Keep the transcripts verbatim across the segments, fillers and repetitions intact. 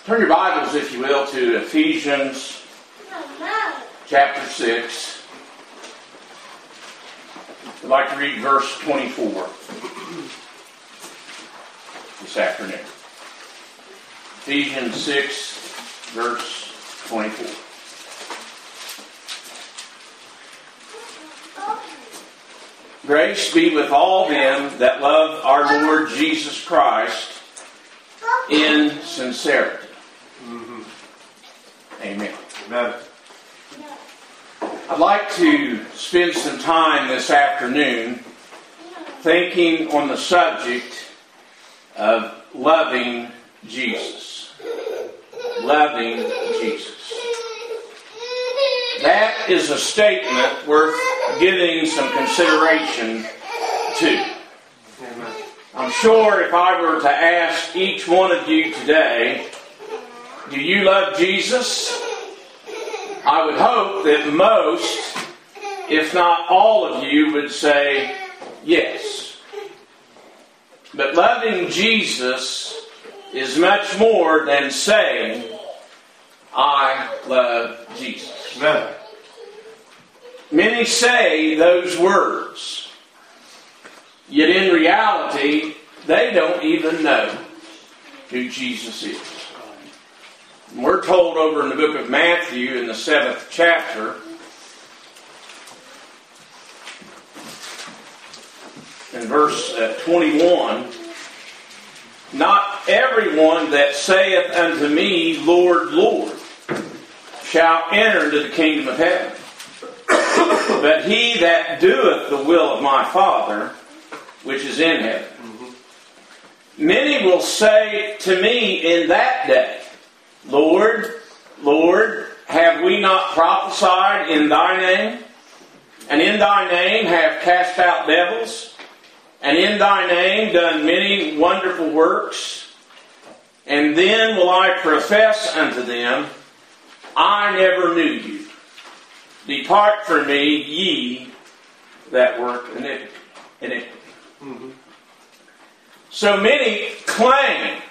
Turn your Bibles, if you will, to Ephesians chapter six. I'd like to read verse twenty-four this afternoon. Ephesians six, verse twenty-four. Grace be with all them that love our Lord Jesus Christ in sincerity. Mm-hmm. Amen. Amen. I'd like to spend some time this afternoon thinking on the subject of loving Jesus. Loving Jesus. That is a statement worth giving some consideration to. Amen. I'm sure if I were to ask each one of you today, do you love Jesus? I would hope that most, if not all of you, would say yes. But loving Jesus is much more than saying, I love Jesus. Amen. Many say those words, yet in reality, they don't even know who Jesus is. And we're told over in the book of Matthew in the seventh chapter, in verse uh, twenty-one, not everyone that saith unto me, Lord, Lord, shall enter into the kingdom of heaven, but he that doeth the will of my Father, which is in heaven. Mm-hmm. Many will say to me in that day, Lord, Lord, have we not prophesied in thy name? And in thy name have cast out devils? And in thy name done many wonderful works? And then will I profess unto them, I never knew you. Depart from me, ye that work iniquity. Mm-hmm. So many claim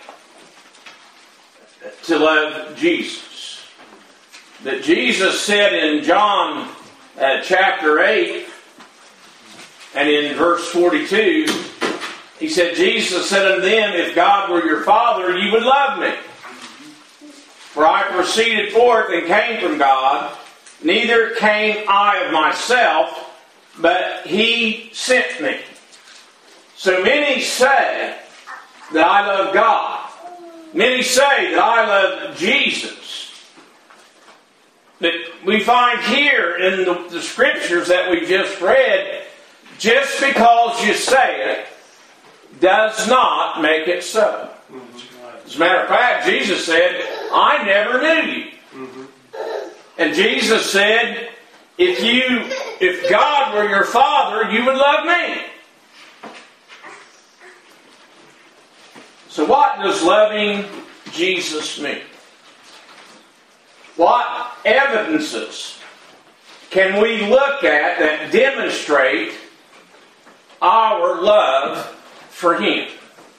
to love Jesus. That Jesus said in John uh, chapter eight and in verse forty-two, he said, Jesus said unto them, if God were your Father, you would love me. For I proceeded forth and came from God, neither came I of myself, but he sent me. So many say that I love God. Many say that I love Jesus. But we find here in the, the scriptures that we just read, just because you say it does not make it so. As a matter of fact, Jesus said, I never knew you. Mm-hmm. And Jesus said, if you, if God were your Father, you would love me. So what does loving Jesus mean? What evidences can we look at that demonstrate our love for Him?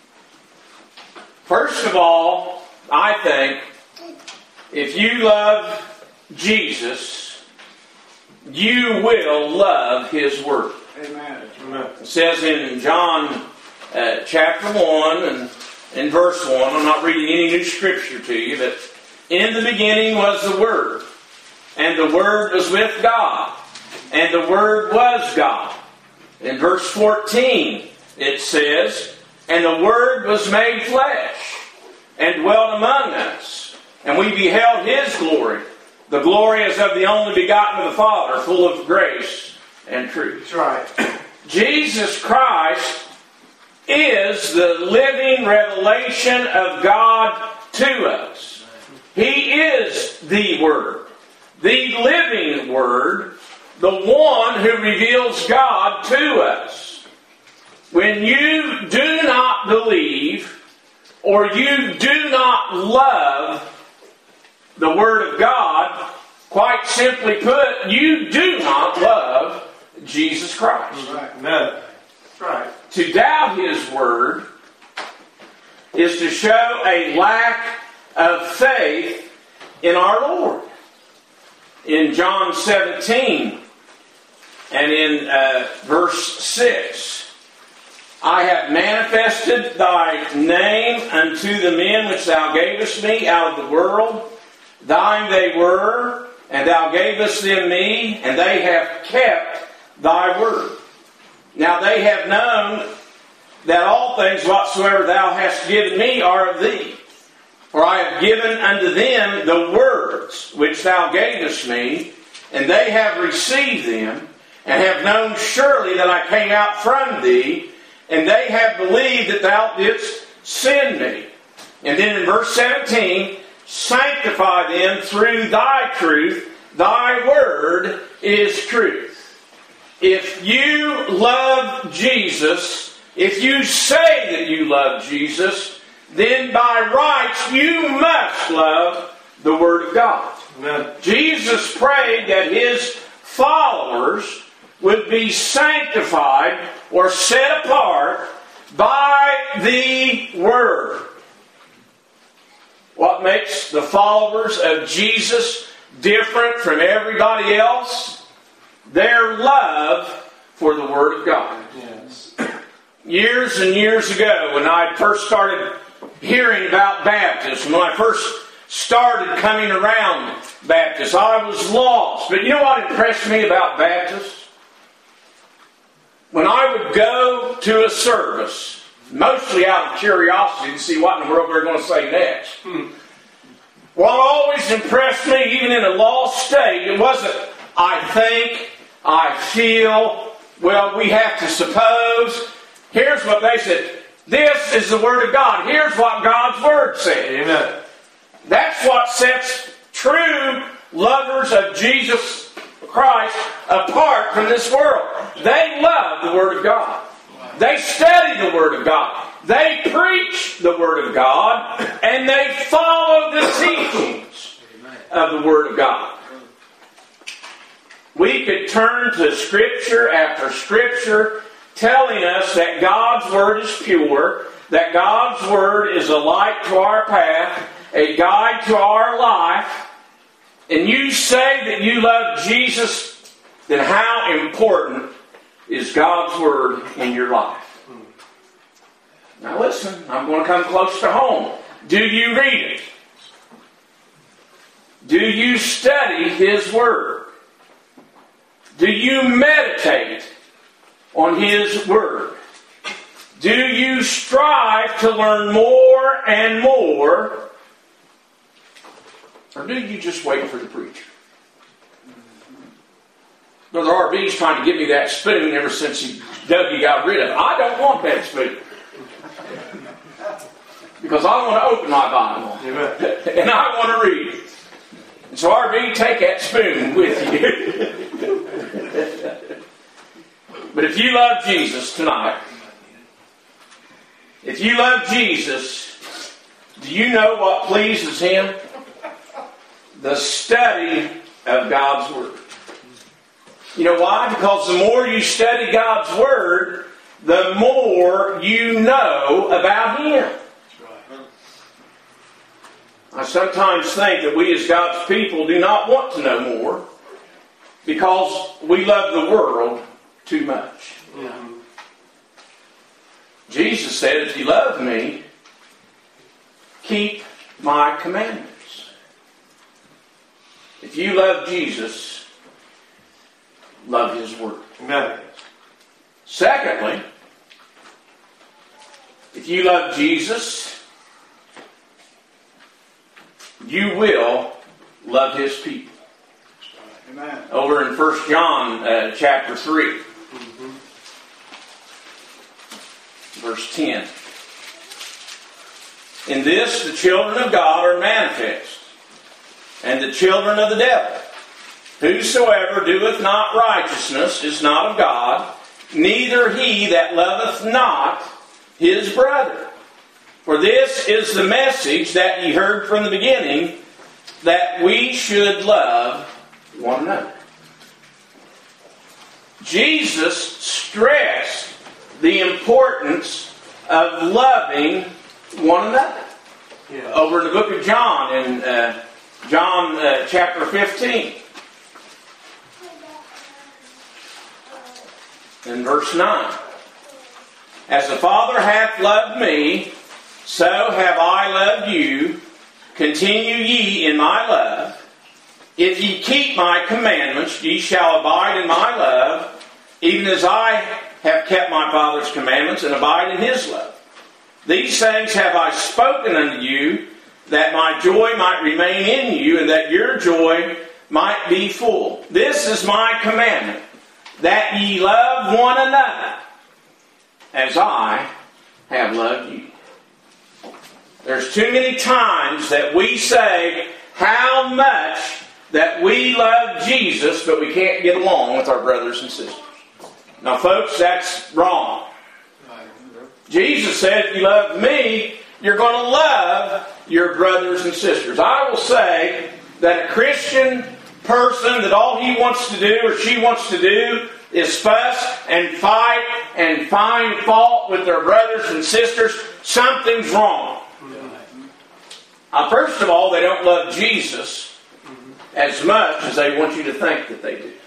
First of all, I think, if you love Jesus, you will love His Word. Amen. It says in John uh, chapter one and in verse one, I'm not reading any new scripture to you, but in the beginning was the Word, and the Word was with God, and the Word was God. In verse fourteen, it says, and the Word was made flesh, and dwelt among us, and we beheld His glory. The glory is of the only begotten of the Father, full of grace and truth. That's right. Jesus Christ is the living revelation of God to us. He is the Word, the living Word, the one who reveals God to us. When you do not believe or you do not love the Word of God, quite simply put, you do not love Jesus Christ. Right. Amen. That's right. To doubt His Word is to show a lack of faith in our Lord. In John seventeen and in uh, verse six, I have manifested thy name unto the men which thou gavest me out of the world. Thine they were, and thou gavest them me, and they have kept thy word. Now they have known that all things whatsoever thou hast given me are of thee. For I have given unto them the words which thou gavest me, and they have received them, and have known surely that I came out from thee, and they have believed that thou didst send me. And then in verse seventeen, sanctify them through thy truth. Thy word is truth. If you love Jesus, if you say that you love Jesus, then by rights you must love the Word of God. Amen. Jesus prayed that His followers would be sanctified or set apart by the Word. What makes the followers of Jesus different from everybody else? Their love for the Word of God. Yes. Years and years ago, when I first started hearing about baptism, when I first started coming around Baptists, I was lost. But you know what impressed me about Baptists? When I would go to a service, mostly out of curiosity to see what in the world they're going to say next, hmm. what always impressed me, even in a lost state, it wasn't, I think, I feel, well, we have to suppose. Here's what they said. This is the Word of God. Here's what God's Word said. Amen. That's what sets true lovers of Jesus Christ apart from this world. They love the Word of God. They study the Word of God. They preach the Word of God. And they follow the teachings of the Word of God. We could turn to Scripture after Scripture telling us that God's Word is pure, that God's Word is a light to our path, a guide to our life, and you say that you love Jesus, then how important is God's Word in your life? Now listen, I'm going to come close to home. Do you read it? Do you study His Word? Do you meditate on His Word? Do you strive to learn more and more? Or do you just wait for the preacher? Brother R B's trying to give me that spoon ever since he, Dougie got rid of it. I don't want that spoon. Because I want to open my Bible. And I want to read it. And so R B, take that spoon with you. But if you love Jesus tonight, if you love Jesus, do you know what pleases Him? The study of God's Word. You know why? Because the more you study God's Word, the more you know about Him. I sometimes think that we as God's people do not want to know more because we love the world too much. Yeah. Jesus said, if you love me, keep my commandments. If you love Jesus, love His Word. Amen. Secondly, if you love Jesus, you will love His people. Amen. Over in First John uh, chapter three, mm-hmm. verse ten. In this the children of God are manifest, and the children of the devil. Whosoever doeth not righteousness is not of God, neither he that loveth not his brother. For this is the message that ye heard from the beginning, that we should love one another. Jesus stressed the importance of loving one another. Yeah. Over in the book of John, in uh, John uh, chapter fifteen, in verse nine. As the Father hath loved me, so have I loved you. Continue ye in my love. If ye keep my commandments, ye shall abide in my love, even as I have kept my Father's commandments and abide in his love. These things have I spoken unto you, that my joy might remain in you, and that your joy might be full. This is my commandment, that ye love one another, as I have loved you. There's too many times that we say how much that we love Jesus, but we can't get along with our brothers and sisters. Now, folks, that's wrong. Jesus said, if you love me, you're going to love your brothers and sisters. I will say that a Christian person, that all he wants to do or she wants to do is fuss and fight and find fault with their brothers and sisters, something's wrong. Uh, first of all, they don't love Jesus as much as they want you to think that they do.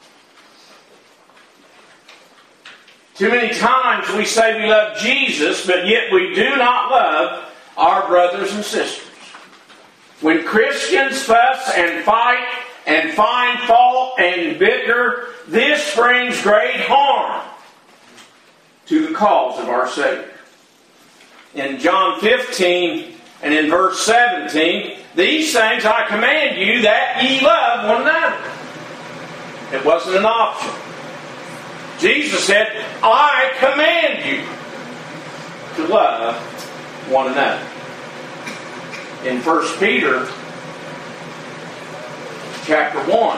Too many times we say we love Jesus, but yet we do not love our brothers and sisters. When Christians fuss and fight and find fault and bicker, this brings great harm to the cause of our Savior. In John fifteen and in verse seventeen, these things I command you, that ye love one another. It wasn't an option. Jesus said, I command you to love one another. In First Peter chapter one,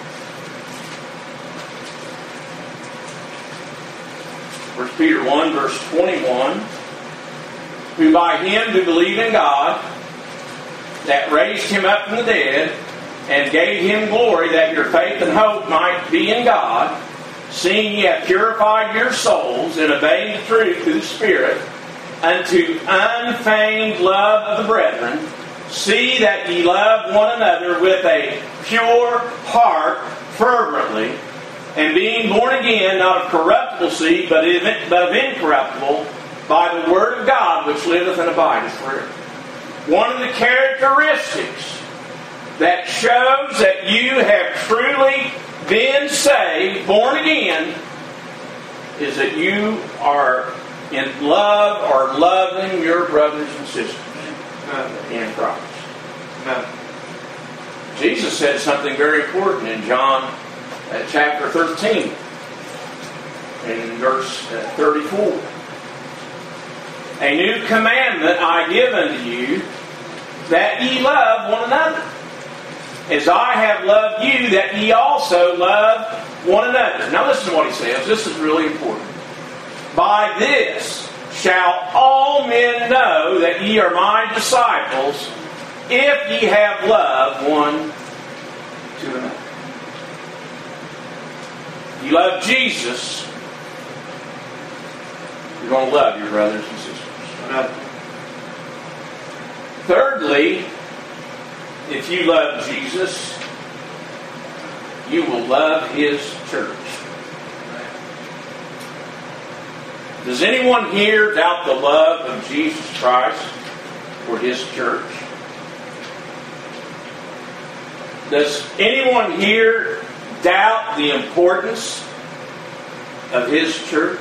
First Peter one, verse twenty-one, who by him do believe in God, that raised him up from the dead, and gave him glory, that your faith and hope might be in God, seeing ye have purified your souls in obeying the truth through the Spirit, unto unfeigned love of the brethren, see that ye love one another with a pure heart fervently, and being born again, not of corruptible seed, but of incorruptible, by the word of God which liveth and abideth forever. One of the characteristics that shows that you have truly been saved, born again, is that you are in love or loving your brothers and sisters in Christ. No. Jesus said something very important in John uh, chapter thirteen, in verse uh, thirty-four. A new commandment I give unto you, that ye love one another. As I have loved you, that ye also love one another. Now listen to what he says. This is really important. By this shall all men know that ye are my disciples, if ye have love one to another. You love Jesus, you're going to love your brothers and sisters. Thirdly, if you love Jesus, you will love His church. Does anyone here doubt the love of Jesus Christ for His church? Does anyone here doubt the importance of His church?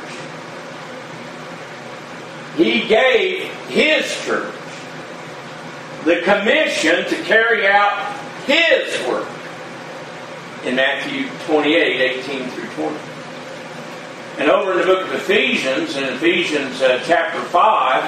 He gave His church the commission to carry out His work in Matthew twenty-eight, eighteen through twenty. And over in the book of Ephesians, in Ephesians uh, chapter five,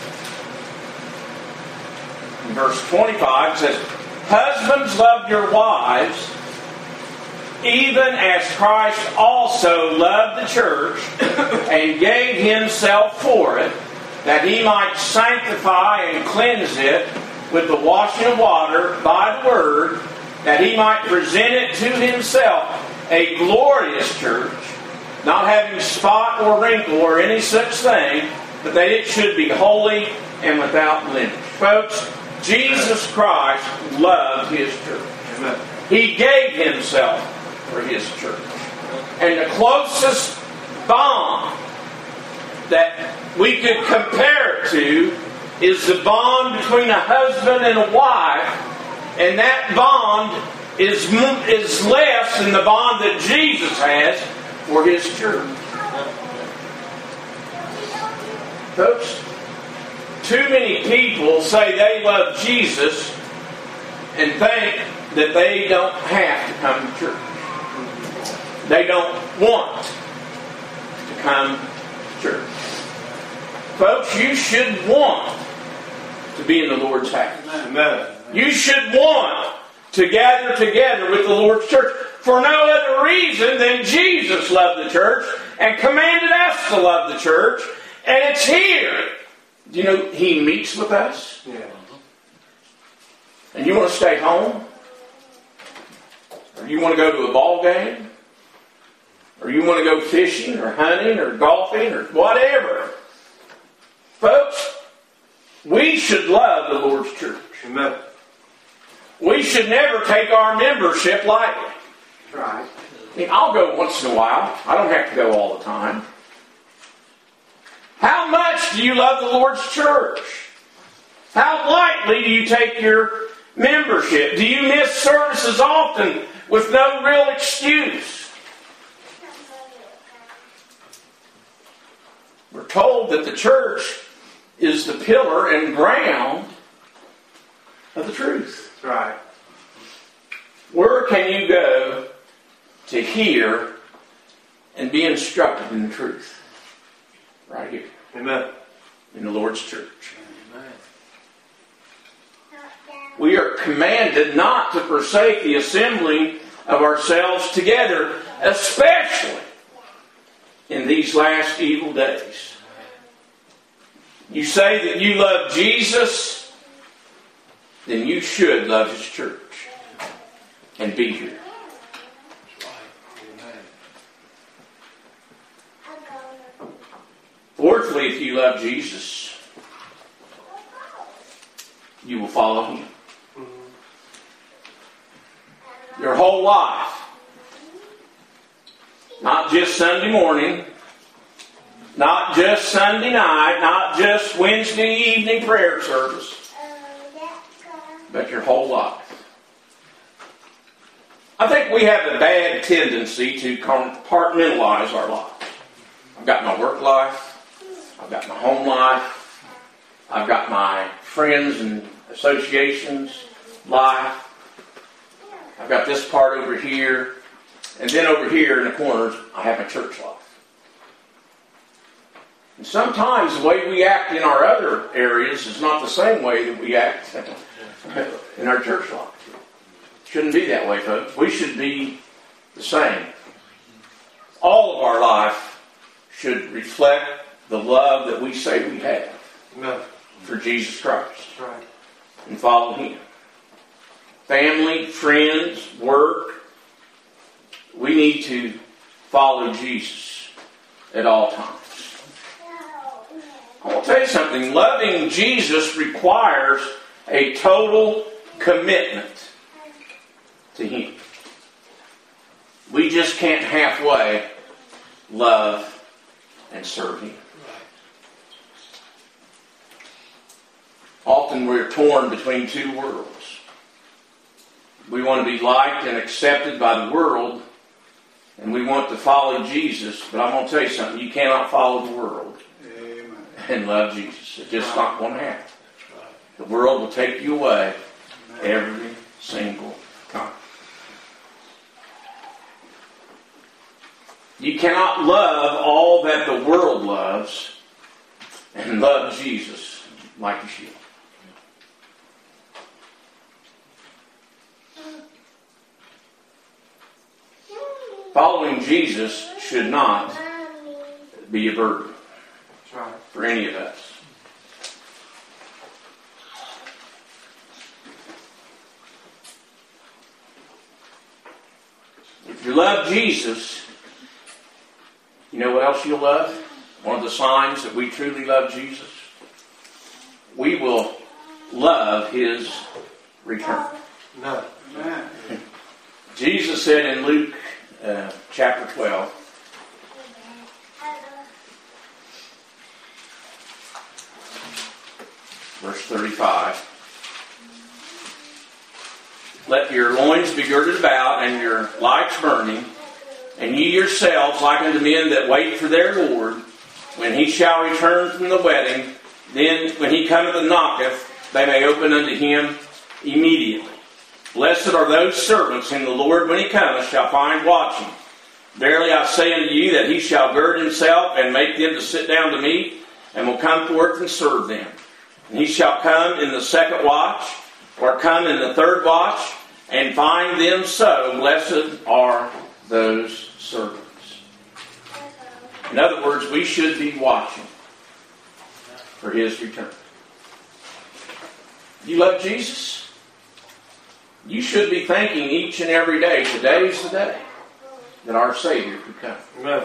in verse twenty-five, it says, Husbands, love your wives, even as Christ also loved the church, and gave Himself for it, that He might sanctify and cleanse it with the washing of water by the Word, that He might present it to Himself a glorious church, not having spot or wrinkle or any such thing, but that it should be holy and without blemish. Folks, Jesus Christ loved His church. Amen. He gave Himself for His church. And the closest bond that we could compare it to is the bond between a husband and a wife. And that bond is, is less than the bond that Jesus has for His church. Folks, too many people say they love Jesus and think that they don't have to come to church. They don't want to come to church. Folks, you should want to be in the Lord's house. Amen. You should want to gather together with the Lord's church for no other reason than Jesus loved the church and commanded us to love the church. And it's here. Do you know He meets with us? Yeah. And you want to stay home? Or you want to go to a ball game? Or you want to go fishing or hunting or golfing or whatever? Folks, we should love the Lord's church. Amen. We should never take our membership lightly. Right. I mean, I'll go once in a while. I don't have to go all the time. How much do you love the Lord's church? How lightly do you take your membership? Do you miss services often with no real excuse? We're told that the church is the pillar and ground of the truth. That's right. Where can you go to hear and be instructed in the truth? Right here. Amen. In the Lord's church. Amen. We are commanded not to forsake the assembling of ourselves together, especially in these last evil days. You say that you love Jesus, then you should love His church and be here. Fourthly, if you love Jesus, you will follow Him. Your whole life. Not just Sunday morning. Not just Sunday night. Not just Wednesday evening prayer service. But your whole life. I think we have a bad tendency to compartmentalize our lives. I've got my work life. I've got my home life. I've got my friends and associations life. I've got this part over here. And then over here in the corners, I have my church life. And sometimes the way we act in our other areas is not the same way that we act in our church life. Shouldn't be that way, folks. We should be the same. All of our life should reflect the love that we say we have Amen. For Jesus Christ. That's right. And follow Him. Family, friends, work. We need to follow Jesus at all times. I want to tell you something. Loving Jesus requires a total commitment to Him. We just can't halfway love and serve Him. Often we're torn between two worlds. We want to be liked and accepted by the world, and we want to follow Jesus. But I'm going to tell you something. You cannot follow the world Amen. And love Jesus. It's just not going to happen. The world will take you away every single time. You cannot love all that the world loves and love Jesus like you should. Following Jesus should not be a burden for any of us. If you love Jesus, you know what else you'll love? One of the signs that we truly love Jesus? We will love His return? No. Jesus said in Luke uh, chapter twelve, verse thirty-five, let your loins be girded about, and your lights burning, and ye yourselves like unto men that wait for their Lord, when He shall return from the wedding. Then when He cometh and knocketh, they may open unto Him immediately. Blessed are those servants whom the Lord, when He cometh, shall find watching. Verily I say unto you, that He shall gird Himself, and make them to sit down to meat, and will come forth and serve them. And He shall come in the second watch, or come in the third watch, and find them so. Blessed are those servants. In other words, we should be watching for His return. You love Jesus? You should be thinking each and every day, today's the day that our Savior could come. Amen.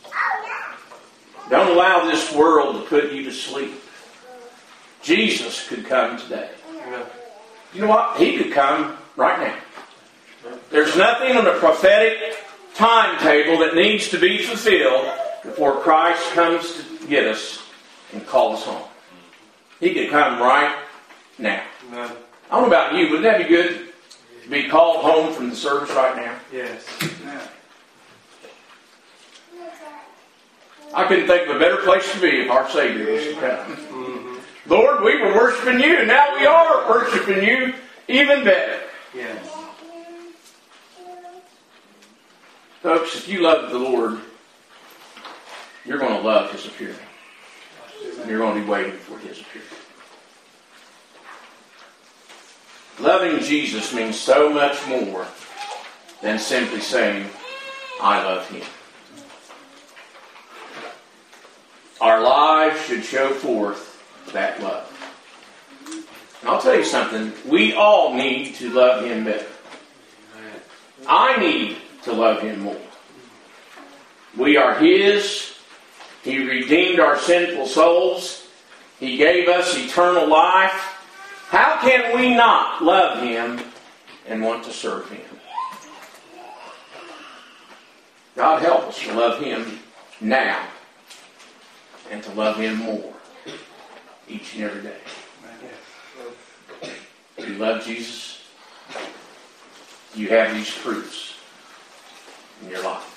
Don't allow this world to put you to sleep. Jesus could come today. Amen. You know what? He could come right now. There's nothing on the prophetic timetable that needs to be fulfilled before Christ comes to get us and call us home. He could come right now. Amen. I don't know about you, wouldn't that be good? To be called home from the service right now? Yes. I couldn't think of a better place to be if our Savior was to come. Mm-hmm. Lord, we were worshiping you, and now we are worshiping you even better. Yes. Folks, if you love the Lord, you're going to love His appearing. And you're going to be waiting for His appearing. Loving Jesus means so much more than simply saying, I love Him. Our lives should show forth that love. And I'll tell you something, we all need to love Him better. I need to love Him more. We are His. He redeemed our sinful souls. He gave us eternal life. How can we not love Him and want to serve Him? God help us to love Him now and to love Him more each and every day. Do you love Jesus? Do you have these proofs in your life?